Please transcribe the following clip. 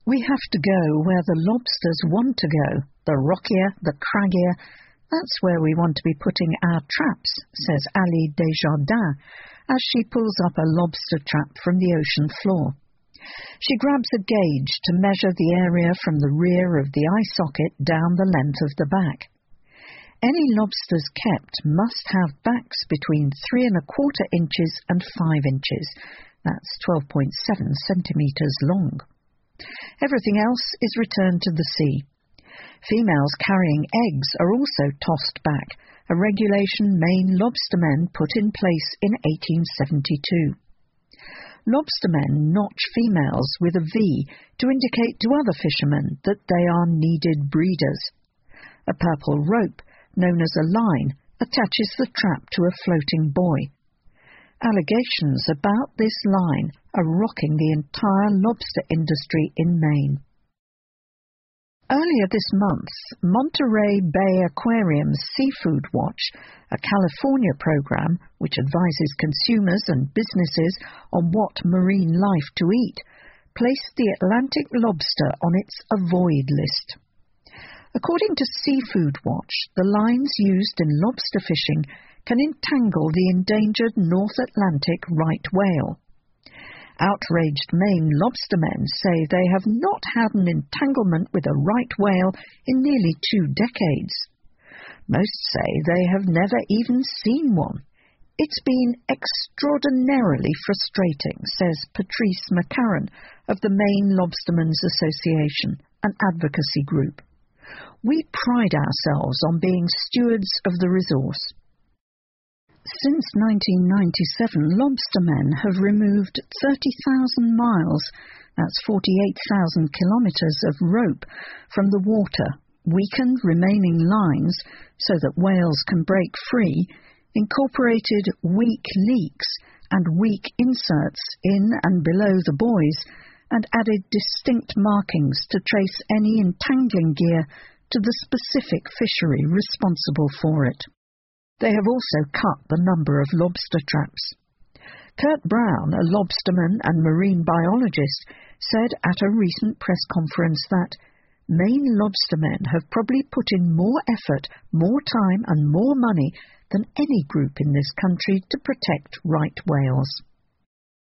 We have to go where the lobsters want to go, the rockier, the craggier. That's where we want to be putting our traps, says Ali Desjardins, as she pulls up a lobster trap from the ocean floor. She grabs a gauge to measure the area from the rear of the eye socket down the length of the back. Any lobsters kept must have backs between 3¼ inches and 5 inches. That's 12.7 centimetres long. Everything else is returned to the sea. Females carrying eggs are also tossed back, a regulation Maine lobstermen put in place in 1872. Lobstermen notch females with a V to indicate to other fishermen that they are needed breeders. A purple rope, known as a line, attaches the trap to a floating buoy. Allegations about this line are rocking the entire lobster industry in Maine. Earlier this month, Monterey Bay Aquarium's Seafood Watch, a California program which advises consumers and businesses on what marine life to eat, placed the Atlantic lobster on its avoid list. According to Seafood Watch, the lines used in lobster fishing can entangle the endangered North Atlantic right whale. Outraged Maine lobstermen say they have not had an entanglement with a right whale in nearly 2 decades. Most say they have never even seen one. It's been extraordinarily frustrating, says Patrice McCarran of the Maine Lobstermen's Association, an advocacy group. We pride ourselves on being stewards of the resource. Since 1997, lobstermen have removed 30,000 miles, that's 48,000 kilometres of rope, from the water, weakened remaining lines so that whales can break free, incorporated weak leaks and weak inserts in and below the buoys, and added distinct markings to trace any entangling gear to the specific fishery responsible for it. They have also cut the number of lobster traps. Kurt Brown, a lobsterman and marine biologist, said at a recent press conference that Maine lobstermen have probably put in more effort, more time and more money than any group in this country to protect right whales.